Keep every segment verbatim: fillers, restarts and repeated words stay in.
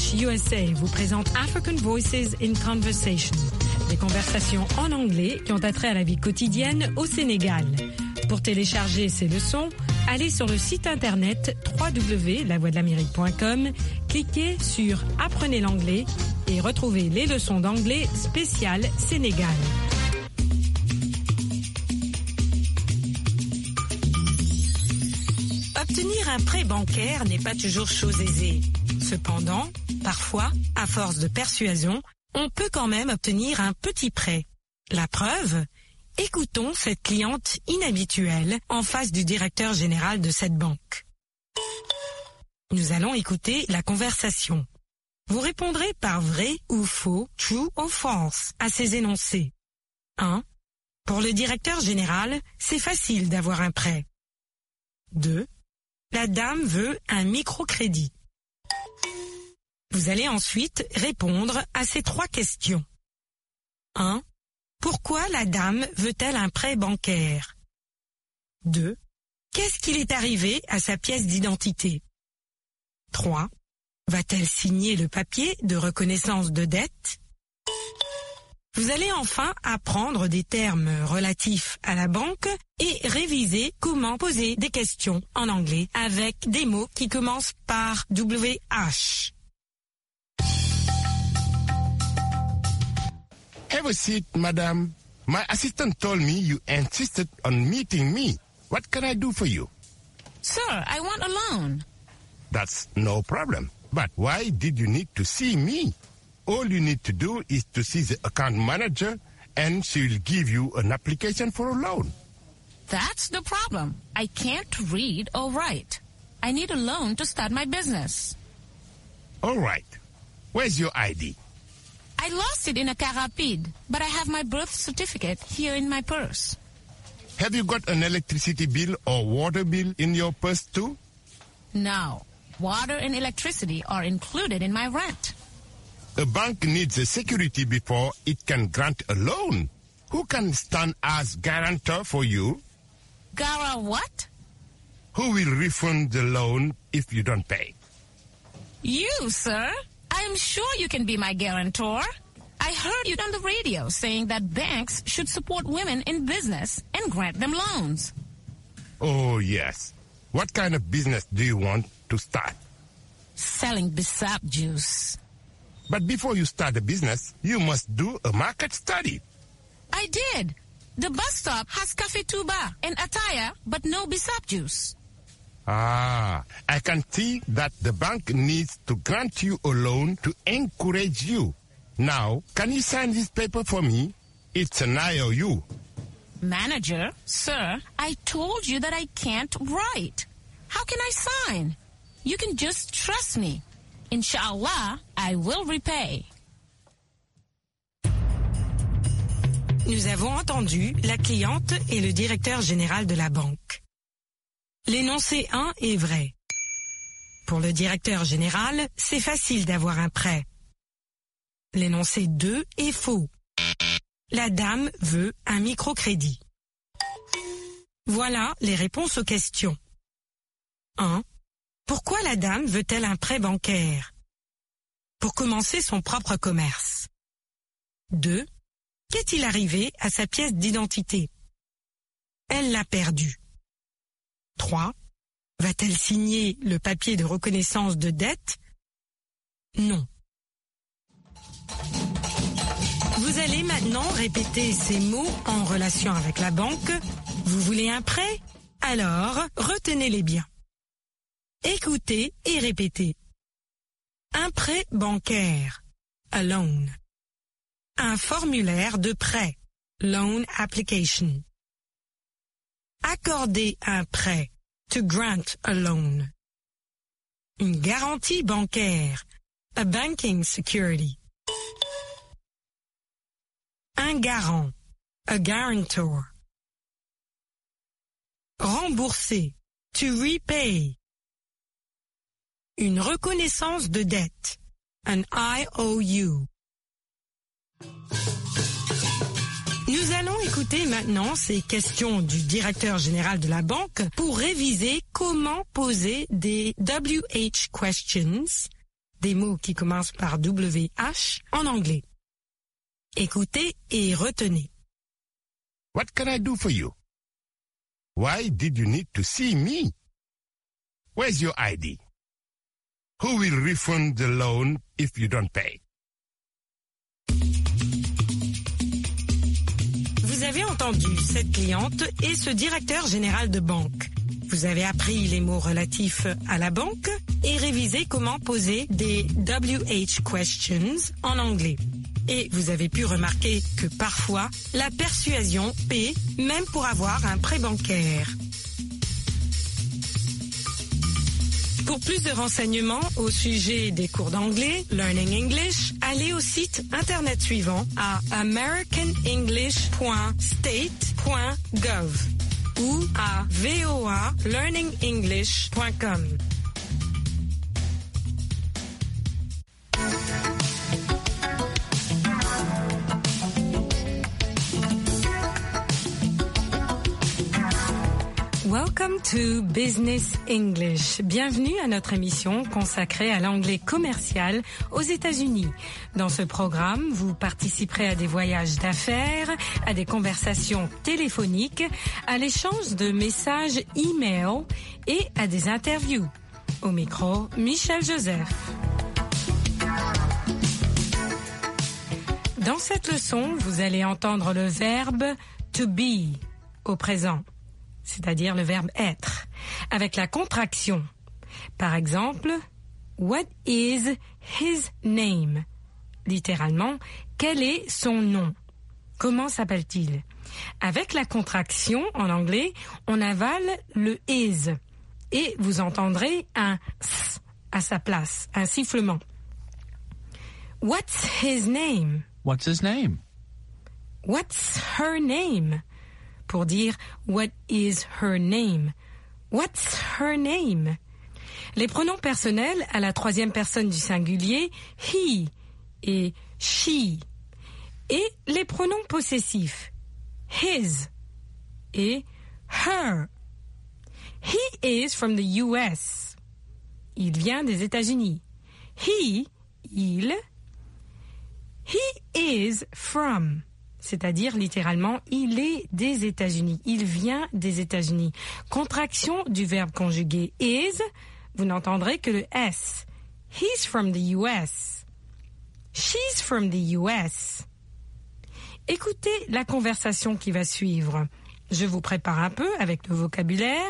H U S A vous présente African Voices in Conversation, des conversations en anglais qui ont attrait à la vie quotidienne au Sénégal. Pour télécharger ces leçons, allez sur le site internet w w w point la voix de l'amérique point com, cliquez sur Apprenez l'anglais et retrouvez les leçons d'anglais spéciales Sénégal. Obtenir un prêt bancaire n'est pas toujours chose aisée. Cependant, parfois, à force de persuasion, on peut quand même obtenir un petit prêt. La preuve ? Écoutons cette cliente inhabituelle en face du directeur général de cette banque. Nous allons écouter la conversation. Vous répondrez par vrai ou faux, true ou false, à ces énoncés. un. Pour le directeur général, c'est facile d'avoir un prêt. deux. La dame veut un microcrédit. Vous allez ensuite répondre à ces trois questions. un. Pourquoi la dame veut-elle un prêt bancaire? deux. Qu'est-ce qu'il est arrivé à sa pièce d'identité? trois. Va-t-elle signer le papier de reconnaissance de dette? Vous allez enfin apprendre des termes relatifs à la banque et réviser comment poser des questions en anglais avec des mots qui commencent par W H. Have a seat, madam. My assistant told me you insisted on meeting me. What can I do for you? Sir, I want a loan. That's no problem. But why did you need to see me? All you need to do is to see the account manager and she will give you an application for a loan. That's the problem. I can't read or write. I need a loan to start my business. All right. Where's your I D? I lost it in a car rapide, but I have my birth certificate here in my purse. Have you got an electricity bill or water bill in your purse too? No. Water and electricity are included in my rent. A bank needs a security before it can grant a loan. Who can stand as guarantor for you? Gara what? Who will refund the loan if you don't pay? You, sir. I'm sure you can be my guarantor. I heard you on the radio saying that banks should support women in business and grant them loans. Oh, yes. What kind of business do you want to start? Selling Bissap juice. But before you start a business, you must do a market study. I did. The bus stop has Cafe Tuba and Ataya, but no Bissap juice. Ah, I can see that the bank needs to grant you a loan to encourage you. Now, can you sign this paper for me? It's an I O U. Manager, sir, I told you that I can't write. How can I sign? You can just trust me. Inshallah, I will repay. Nous avons entendu la cliente et le directeur général de la banque. L'énoncé un est vrai. Pour le directeur général, c'est facile d'avoir un prêt. L'énoncé deux est faux. La dame veut un microcrédit. Voilà les réponses aux questions. un. Pourquoi la dame veut-elle un prêt bancaire? Pour commencer son propre commerce. deux. Qu'est-il arrivé à sa pièce d'identité? Elle l'a perdue. trois. Va-t-elle signer le papier de reconnaissance de dette? Non. Vous allez maintenant répéter ces mots en relation avec la banque. Vous voulez un prêt? Alors, retenez-les bien. Écoutez et répétez. Un prêt bancaire, a loan. Un formulaire de prêt, loan application. Accorder un prêt, to grant a loan. Une garantie bancaire, a banking security. Un garant, a guarantor. Rembourser, to repay. Une reconnaissance de dette, an I O U. Nous allons écouter maintenant ces questions du directeur général de la banque pour réviser comment poser des W H questions des mots qui commencent par W H en anglais. Écoutez et retenez. What can I do for you? Why did you need to see me? Where's your I D? Who will refund the loan if you don't pay? Vous avez entendu cette cliente et ce directeur général de banque. Vous avez appris les mots relatifs à la banque et révisé comment poser des W H questions en anglais. Et vous avez pu remarquer que parfois, la persuasion paie même pour avoir un prêt bancaire. Pour plus de renseignements au sujet des cours d'anglais, Learning English, allez au site internet suivant à american english point state point gov ou à v o a learning english point com. Welcome to Business English. Bienvenue à notre émission consacrée à l'anglais commercial aux États-Unis. Dans ce programme, vous participerez à des voyages d'affaires, à des conversations téléphoniques, à l'échange de messages e-mail et à des interviews. Au micro, Michel Joseph. Dans cette leçon, vous allez entendre le verbe to be au présent, c'est-à-dire le verbe être, avec la contraction. Par exemple, what is his name? Littéralement, quel est son nom? Comment s'appelle-t-il? Avec la contraction, en anglais, on avale le is et vous entendrez un s à sa place, un sifflement. What's his name? What's his name? What's her name? Pour dire what is her name? What's her name? Les pronoms personnels à la troisième personne du singulier, he et she. Et les pronoms possessifs, his et her. He is from the U S. Il vient des États-Unis. He, il. He is from. C'est-à-dire littéralement, il est des États-Unis. Il vient des États-Unis. Contraction du verbe conjugué is, vous n'entendrez que le S. He's from the U S. She's from the U S. Écoutez la conversation qui va suivre. Je vous prépare un peu avec le vocabulaire.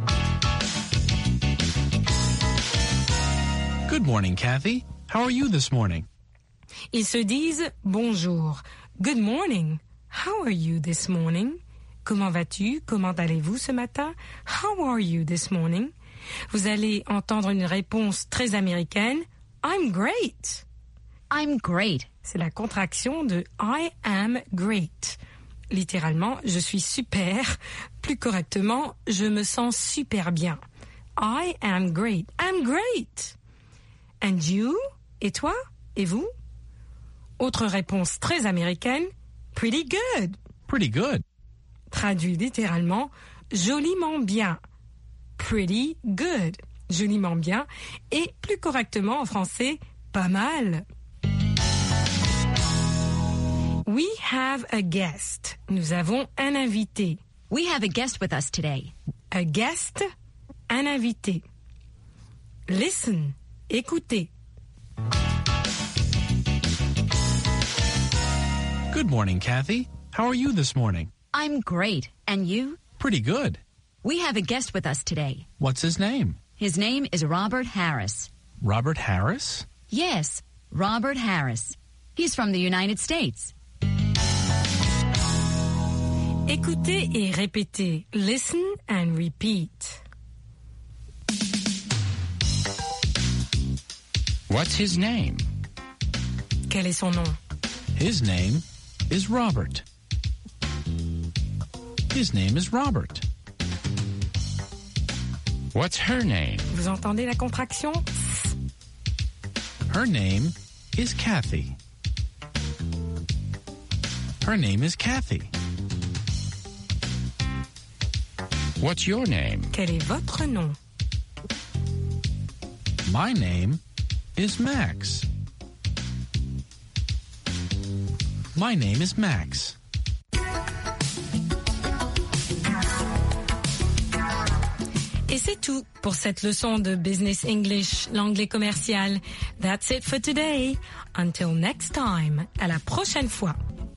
Good morning, Kathy. How are you this morning? Ils se disent bonjour. Good morning. How are you this morning? Comment vas-tu? Comment allez-vous ce matin? How are you this morning? Vous allez entendre une réponse très américaine. I'm great. I'm great. C'est la contraction de I am great. Littéralement, je suis super. Plus correctement, je me sens super bien. I am great. I'm great. And you? Et toi? Et vous? Autre réponse très américaine, pretty good. Pretty good. Traduit littéralement, joliment bien. Pretty good. Joliment bien. Et plus correctement en français, pas mal. We have a guest. Nous avons un invité. We have a guest with us today. A guest, un invité. Listen, écoutez. Good morning, Kathy. How are you this morning? I'm great. And you? Pretty good. We have a guest with us today. What's his name? His name is Robert Harris. Robert Harris? Yes, Robert Harris. He's from the United States. Écoutez et répétez. Listen and repeat. What's his name? Quel est son nom? His name is Robert. His name is Robert. What's her name? Vous entendez la contraction? Her name is Kathy. Her name is Kathy. What's your name? Quel est votre nom? My name is Max. My name is Max. Et c'est tout pour cette leçon de Business English, l'anglais commercial. That's it for today. Until next time. À la prochaine fois.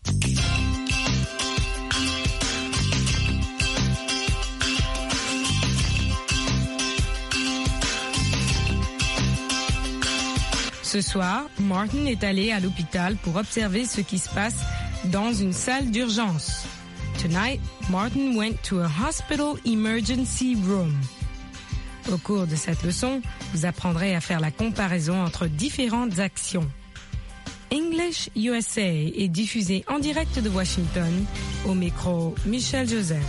Ce soir, Martin est allé à l'hôpital pour observer ce qui se passe dans une salle d'urgence. Tonight, Martin went to a hospital emergency room. Au cours de cette leçon, vous apprendrez à faire la comparaison entre différentes actions. English U S A est diffusé en direct de Washington, au micro Michel Joseph.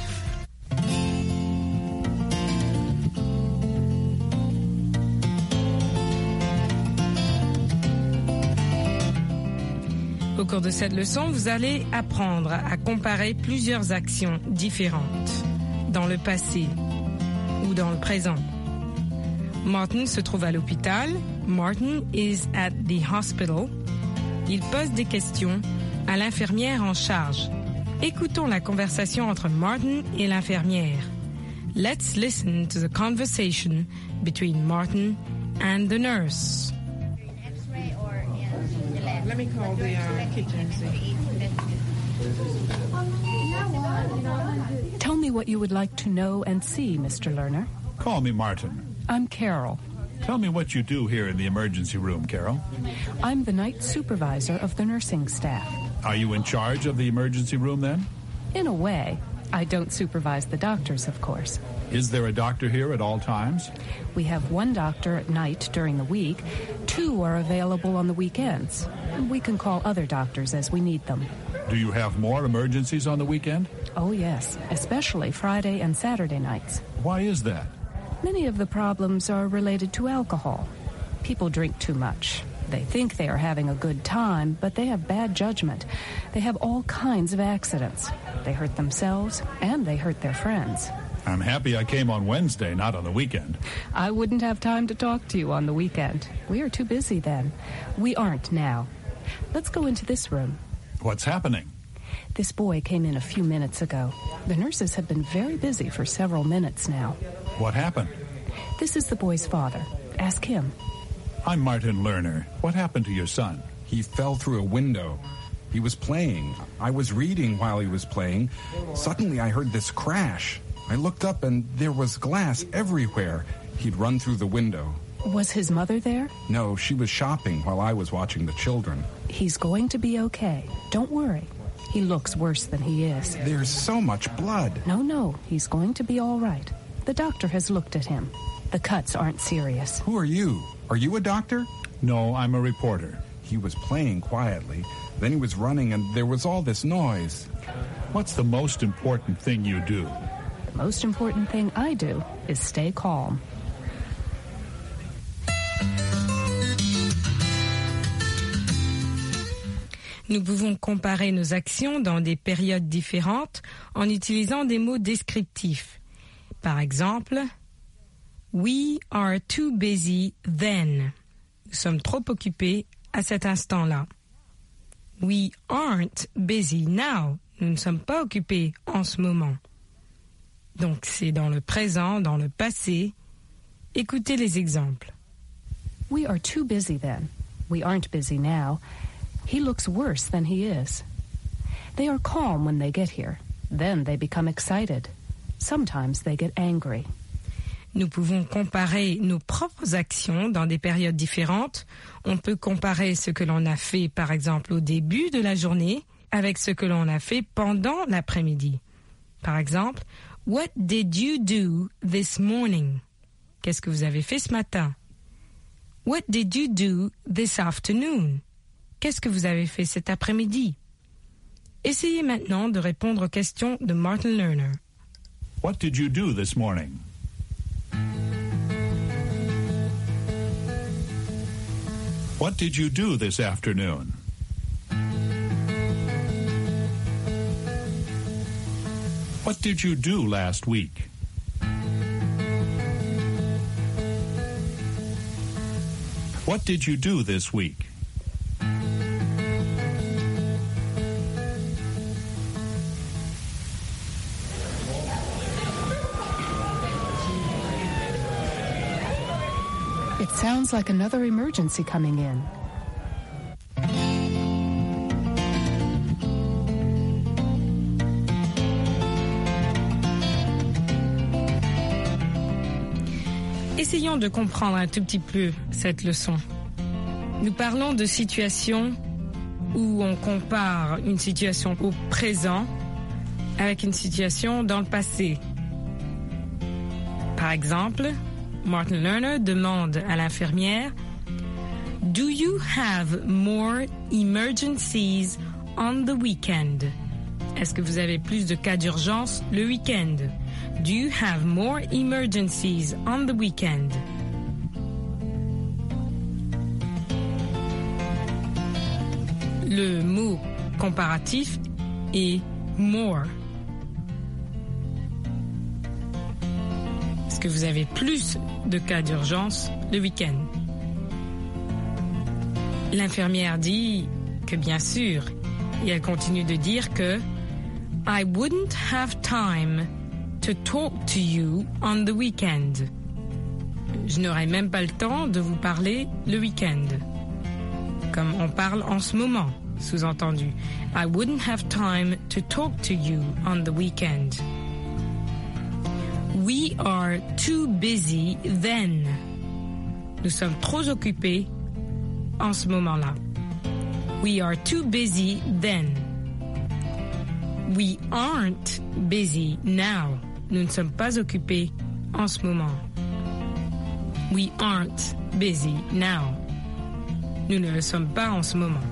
Au cours de cette leçon, vous allez apprendre à comparer plusieurs actions différentes dans le passé ou dans le présent. Martin se trouve à l'hôpital. Martin is at the hospital. Il pose des questions à l'infirmière en charge. Écoutons la conversation entre Martin et l'infirmière. Let's listen to the conversation between Martin and the nurse. Let me call the uh, kitchen and see. Tell me what you would like to know and see, Mister Lerner. Call me Martin. I'm Carol. Tell me what you do here in the emergency room, Carol. I'm the night supervisor of the nursing staff. Are you in charge of the emergency room then? In a way. I don't supervise the doctors, of course. Is there a doctor here at all times? We have one doctor at night during the week. Two are available on the weekends. We can call other doctors as we need them. Do you have more emergencies on the weekend? Oh, yes, especially Friday and Saturday nights. Why is that? Many of the problems are related to alcohol. People drink too much. They think they are having a good time, but they have bad judgment. They have all kinds of accidents. They hurt themselves, and they hurt their friends. I'm happy I came on Wednesday, not on the weekend. I wouldn't have time to talk to you on the weekend. We are too busy then. We aren't now. Let's go into this room. What's happening? This boy came in a few minutes ago. The nurses have been very busy for several minutes now. What happened? This is the boy's father. Ask him. I'm Martin Lerner. What happened to your son? He fell through a window. He was playing. I was reading while he was playing. Suddenly I heard this crash. I looked up and there was glass everywhere. He'd run through the window. Was his mother there? No, she was shopping while I was watching the children. He's going to be okay. Don't worry. He looks worse than he is. There's so much blood. No, no, he's going to be all right. The doctor has looked at him. The cuts aren't serious. Who are you? Are you a doctor? No, I'm a reporter. He was playing quietly. Then he was running and there was all this noise. What's the most important thing you do? The most important thing I do is stay calm. Nous pouvons comparer nos actions dans des périodes différentes en utilisant des mots descriptifs. Par exemple, we are too busy then. Nous sommes trop occupés à cet instant-là. We aren't busy now. Nous ne sommes pas occupés en ce moment. Donc c'est dans le présent, dans le passé. Écoutez les exemples. We are too busy then. We aren't busy now. He looks worse than he is. They are calm when they get here. Then they become excited. Sometimes they get angry. Nous pouvons comparer nos propres actions dans des périodes différentes. On peut comparer ce que l'on a fait, par exemple, au début de la journée avec ce que l'on a fait pendant l'après-midi. Par exemple, what did you do this morning? Qu'est-ce que vous avez fait ce matin? What did you do this afternoon? Qu'est-ce que vous avez fait cet après-midi? Essayez maintenant de répondre aux questions de Martin Lerner. What did you do this morning? What did you do this afternoon? What did you do last week? What did you do this week? It sounds like another emergency coming in. Essayons de comprendre un tout petit peu cette leçon. Nous parlons de situations où on compare une situation au présent avec une situation dans le passé. Par exemple, Martin Lerner demande à l'infirmière « Do you have more emergencies on the weekend ?» Est-ce que vous avez plus de cas d'urgence le week-end? Do you have more emergencies on the weekend? Le mot comparatif est more. Est-ce que vous avez plus de cas d'urgence le week-end? L'infirmière dit que bien sûr, et elle continue de dire que I wouldn't have time to talk to you on the weekend. Je n'aurai même pas le temps de vous parler le week-end. Comme on parle en ce moment, sous-entendu. I wouldn't have time to talk to you on the weekend. We are too busy then. Nous sommes trop occupés en ce moment-là. We are too busy then. We aren't busy now. Nous ne sommes pas occupés en ce moment. We aren't busy now. Nous ne le sommes pas en ce moment.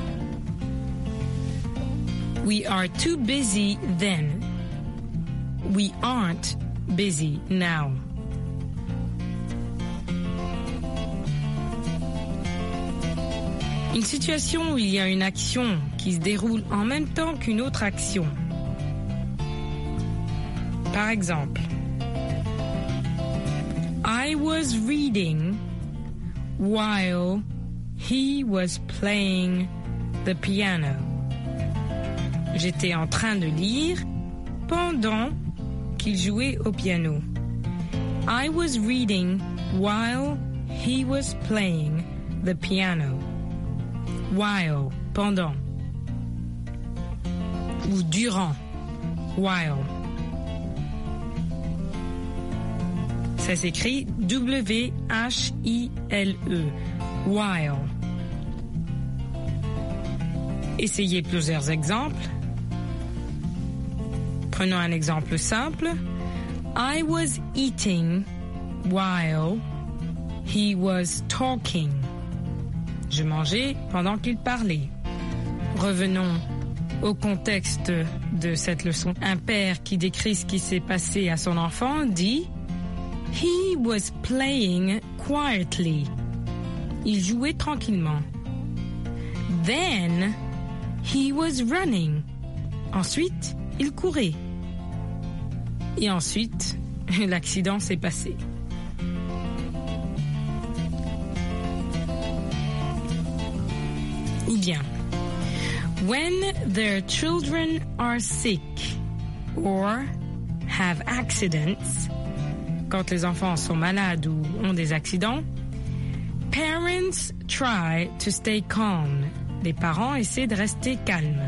We are too busy then. We aren't busy now. Une situation où il y a une action qui se déroule en même temps qu'une autre action. Par exemple, I was reading while he was playing the piano. J'étais en train de lire pendant qu'il jouait au piano. I was reading while he was playing the piano. While, pendant. Ou durant. While. Ça s'écrit W H I L E. While. Essayez plusieurs exemples. Prenons un exemple simple. I was eating while he was talking. Je mangeais pendant qu'il parlait. Revenons au contexte de cette leçon. Un père qui décrit ce qui s'est passé à son enfant dit « He was playing quietly ». Il jouait tranquillement. « Then, he was running ». Ensuite, il courait. Et ensuite, l'accident s'est passé. Ou bien, when their children are sick or have accidents, quand les enfants sont malades ou ont des accidents, parents try to stay calm. Les parents essaient de rester calmes.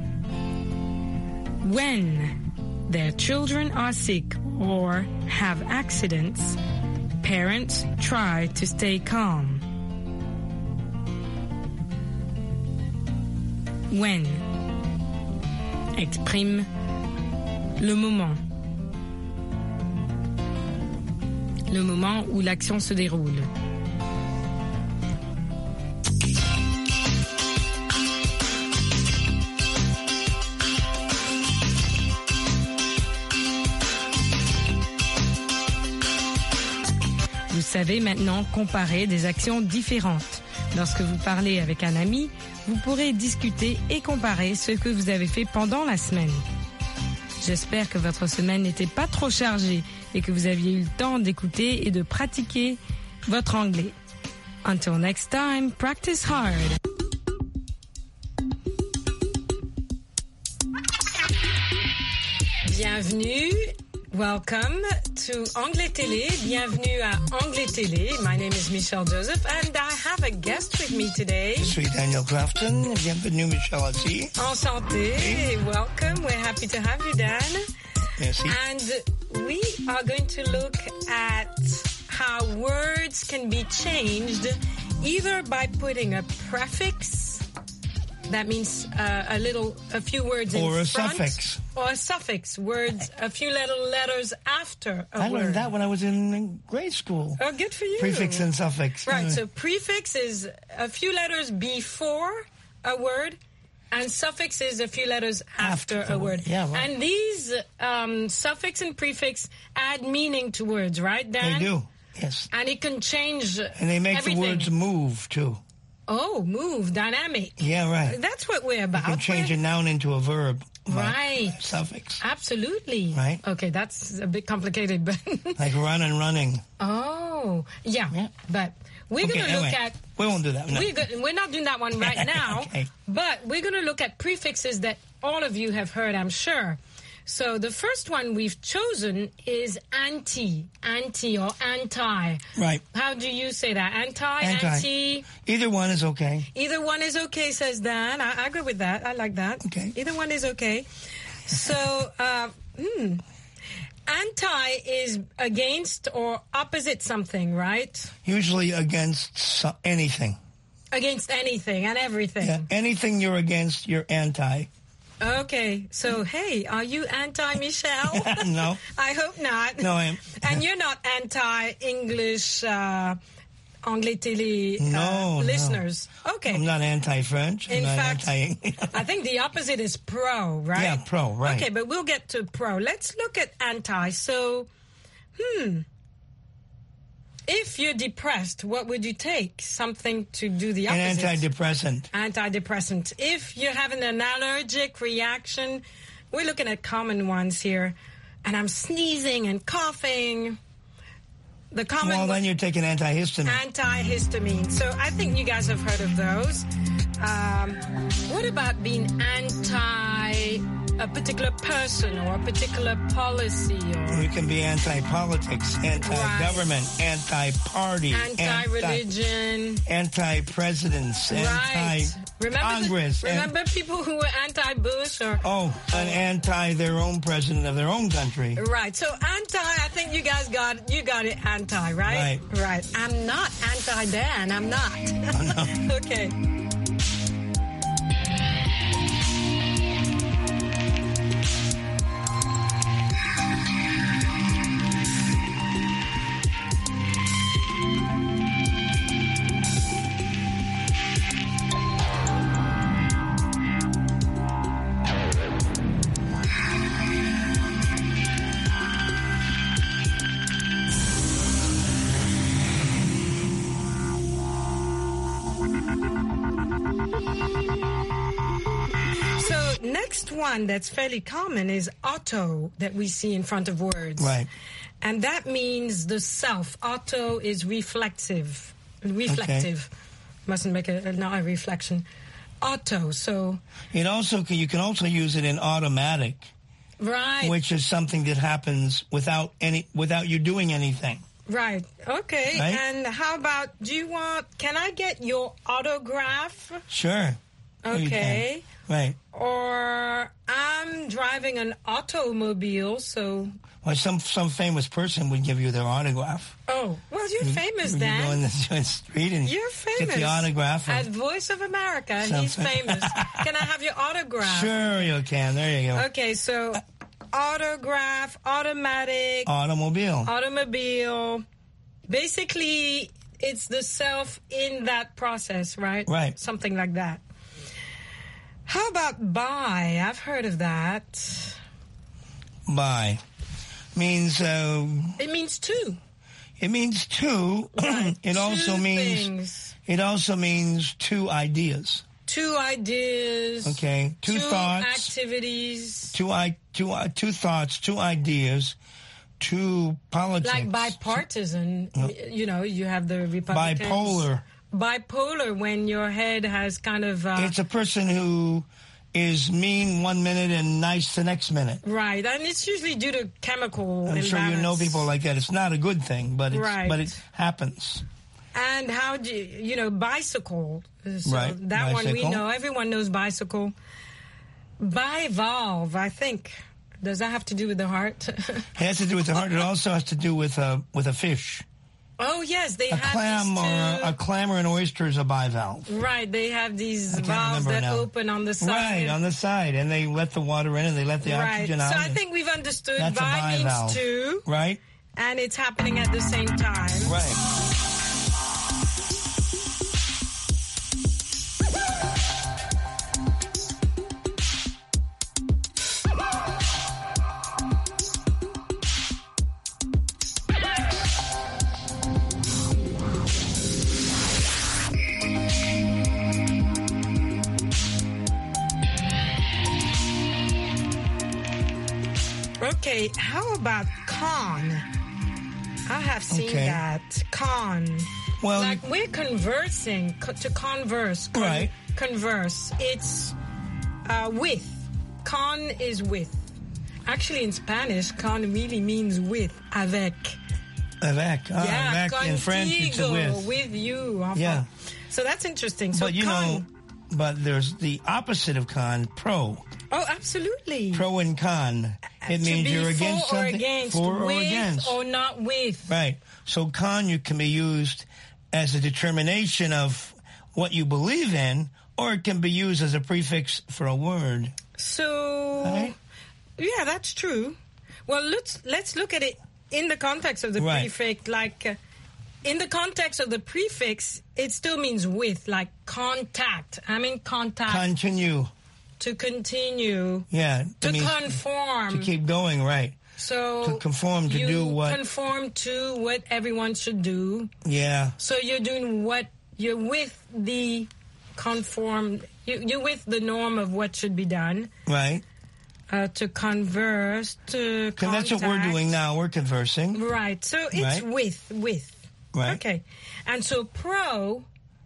When their children are sick or have accidents, parents try to stay calm. When exprime le moment. Le moment où l'action se déroule. Vous savez maintenant comparer des actions différentes. Lorsque vous parlez avec un ami, vous pourrez discuter et comparer ce que vous avez fait pendant la semaine. J'espère que votre semaine n'était pas trop chargée et que vous aviez eu le temps d'écouter et de pratiquer votre anglais. Until next time, practice hard. Bienvenue. Welcome to Anglais Télé. Bienvenue à Anglais Télé. My name is Michelle Joseph, and I have a guest with me today. Je suis Daniel Crafton. Bienvenue, Michelle aussi. Enchanté. Welcome. We're happy to have you, Dan. Merci. And we are going to look at how words can be changed either by putting a prefix, that means uh, a little, a few words in Or a front, suffix. or a suffix, words, a few little letters after a I word. learned that when I was in grade school. Oh, good for you. Prefix and suffix. Right, so prefix is a few letters before a word, and suffix is a few letters after, After a the word. word, yeah, right. And these um, suffix and prefix add meaning to words, right, Dan? They do, yes. And it can change And they make everything. the words move, too. Oh, move, dynamic. Yeah, right. That's what we're about. You can change We're- a noun into a verb. by Right. Suffix. Absolutely. Right. Okay, that's a bit complicated, but... Like run and running. Oh, yeah. Yeah. But we're Okay, going to look anyway, at... we won't do that. No. We're, go- we're not doing that one right now, Okay. but we're going to look at prefixes that all of you have heard, I'm sure. So the first one we've chosen is anti, anti or anti. Right. How do you say that? Anti, Anti. anti? Either one is okay. Either one is okay, says Dan. I, I agree with that. I like that. Okay. Either one is okay. So, uh, hmm. Anti is against or opposite something, right? Usually against so- anything. Against anything and everything. Yeah, anything you're against, you're anti. Okay, so hey, are you anti-Michelle? No. I hope not. No, I am. And you're not anti-English, uh, Anglais Télé uh, No, no. listeners? Okay. I'm not anti-French. I'm In not fact, anti- I think the opposite is pro, right? Yeah, pro, right. Okay, but we'll get to pro. Let's look at anti. So, hmm. If you're depressed, what would you take? Something to do the An opposite. antidepressant. Antidepressant. If you're having an allergic reaction, we're looking at common ones here. And I'm sneezing and coughing. The common Well, one, then you're taking antihistamine. antihistamine. So I think you guys have heard of those. Um, what about being anti a particular person or a particular policy or You can be anti-politics, anti-government, anti-party, anti-religion? anti-presidents, Right. Remember, anti-Congress. the, and- remember people who were anti-Bush or oh, an anti their own president of their own country. right? So anti, I think you guys got you got it anti, right? Right. Right. I'm not anti-Dan. I'm not. Oh, no. Okay. So next one that's fairly common is auto that we see in front of words. Right. And that means the self. Auto is reflexive. Reflective. Mustn't make a, not a reflection. Auto. So, It also can, you can also use it in automatic, right. which is something that happens without any without you doing anything. Right. Okay. Right? And how about, do you want, can I get your autograph? Sure. Oh, you can. Okay. Right. Or I'm driving an automobile, so, Well, some some famous person would give you their autograph. oh, well, you're famous, You go in Dan. the street and You're famous. get the autograph. At and- Voice of America, and he's Something. famous. Can I have your autograph? Sure, you can. There you go. Okay, so autograph, automatic, Automobile. automobile. Basically, it's the self in that process, right? Right. Something like that. How about buy? I've heard of that. Buy means uh, It means two. it means two. it also Two means things. it also means two ideas. Two ideas. Okay, two thoughts. activities. Two i two uh, two thoughts, two ideas two politics. Like bipartisan, No. you know, you have the Republicans. Bipolar. Bipolar, when your head has kind of... Uh, It's a person who is mean one minute and nice the next minute. right, and it's usually due to chemical I'm sure you know imbalance. people like that. It's not a good thing, but it's, Right. but it happens. And how do you, you know, bicycle. So Right, that one we bicycle. know. Everyone knows bicycle. Bivalve, I think. Does that have to do with the heart? It has to do with the heart. It also has to do with a with a fish. Oh, yes, they A have clam these or a, two- a clam or an oyster is a bivalve. Right, they have these I can't valves remember that now. open on the side. Right, on the side, and they let the water in and they let the Right. oxygen out. So I and- think we've understood That's a bi means bivalve. two, Right, and it's happening at the same time. right. Okay, how about con? I have seen Okay. that. Con. Well, like we're conversing, co- to converse. Con- Right. Converse. It's uh, with. Con is with. Actually, in Spanish, con really means with, avec. Avec. Ah, yeah, avec in French, it's a contigo, with. with you. enfin. Yeah. So that's interesting. So But you con. know, but there's the opposite of con, pro. Oh, absolutely. Pro and con. It to means be you're against for or something. against, for or with against. or not with. Right. So con you can be used as a determination of what you believe in, or it can be used as a prefix for a word. So, Right? yeah, that's true. Well, let's let's look at it in the context of the Right. prefix. Like, uh, in the context of the prefix, it still means with, like contact. I'm in contact. Continue. To continue. Yeah. To that means conform. To keep going, right. So to conform, to you do what- conform to what everyone should do. Yeah. So you're doing what you're with the conform. You, you're with the norm of what should be done. Right. Uh, to converse, to Because that's what we're contact. doing now. We're conversing. Right. So it's Right. with, with. Right. Okay. And so pro,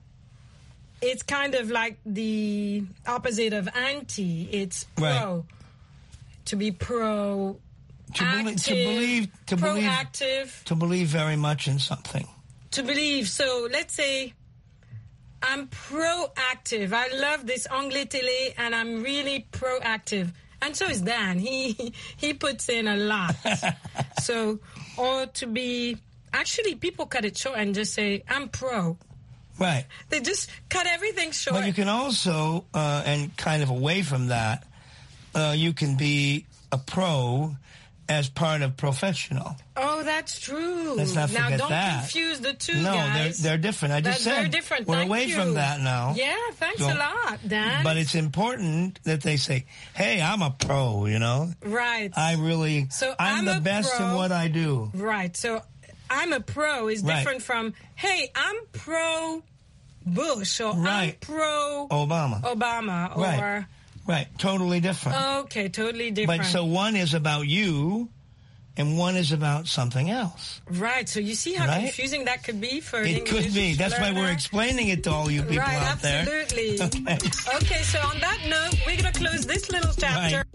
it's kind of like the opposite of anti. It's pro. Right. To be pro. To, belie- to believe. To believe. proactive. To believe very much in something. To believe. So let's say I'm proactive. I love this Anglais Télé and I'm really proactive. And so is Dan. He he puts in a lot. So, or to be, actually people cut it short and just say, I'm pro. Right. They just cut everything short. But you can also, uh, and kind of away from that, uh, you can be a pro as part of professional. Oh, that's true. Let's not now, forget don't that. confuse the two, No, guys. they're, they're different. I just They're said very different. we're Thank away you. from that now. Yeah, thanks Don't- a lot, Dan. But it's important that they say, hey, I'm a pro, you know? Right. I really, So I'm, I'm the a best pro. in what I do. Right. So I'm a pro is Right. different from, hey, I'm pro Bush or I'm Right. pro Obama. Obama or Right. Right. Totally different. okay, totally different. But so one is about you and one is about something else. right. So you see how Right? confusing that could be for an It could English be. That's why we're learner? explaining it to all you people Right, out there. absolutely. Okay. Okay, so on that note, we're going to close this little chapter. Right.